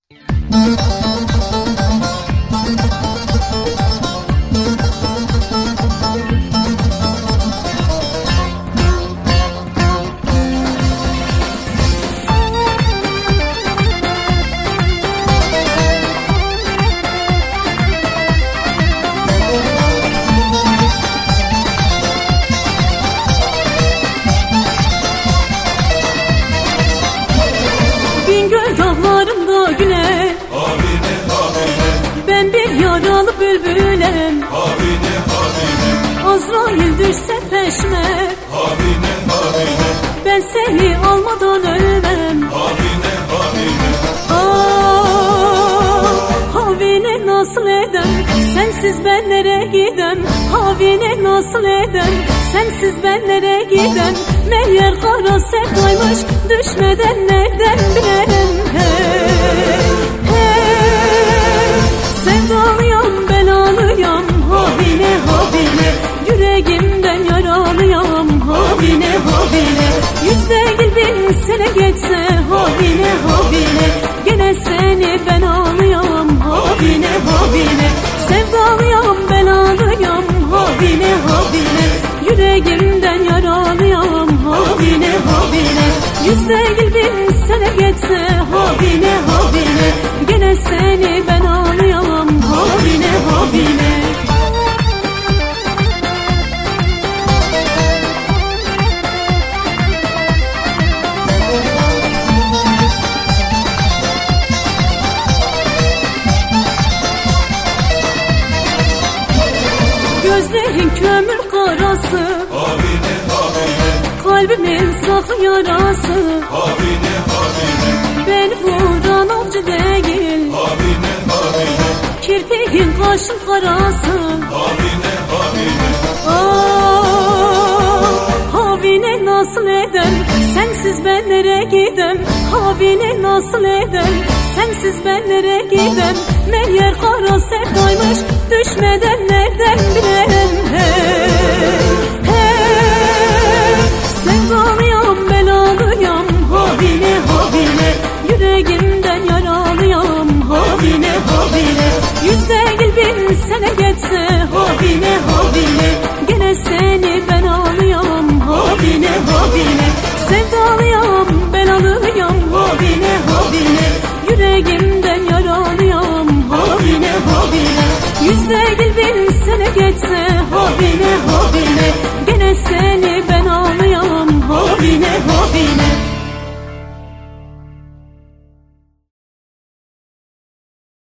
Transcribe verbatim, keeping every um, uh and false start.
Bingöl dağlarında güne, Habine habine, ben bir yaralı bülbülem. habine habine, Azrail düşse peşme, habine habine, ben seni almadan ölmem. habine habine, Ah, havine nasıl edem, sensiz ben nereye gidem? Havine nasıl edem, sensiz ben nereye gidem? Meğer kara sevdaymış, düşmeden nereden bilerim? Hey, hey, sevdalıyam, belalıyam, havine havine, yüreğimden yaralıyam, havine havine. Yüz değil bin sene geçse, havine havine, gene seni ben ağlayam, havine havine. Sevdalıyam, belalıyam, havine havine, yüreğimden yaralıyam, havine havine. Yüz değil bin sene geçse, havine havine, gene seni ben ağlayam, havine havine. Gözlerin kömür karası, habine habine, kalbimin saklı yarası. habine habine, Beni vuran avcı değil, habine habine, kirpiğin kaşın karası. habine habine, Ah, havine nasıl edem, sensiz ben nereye gidem? Havine nasıl edem, sensiz ben nereye gidem? Meğer kara sevdaymış, düşmeden nereden bilerim? Hey, hey, sevdalıyam, belalıyam, havine havine, yüreğimden yaralıyam, havine havine. Yüz değil bin sene geçse, havine havine, gene seni ben ağlayam, havine havine. Sevdalıyam, belalıyam, havine havine, yüreğimden yaralıyam, havine havine. Yüz değil bin sene geçse, havine havine, gene seni ben ağlayam, havine havine.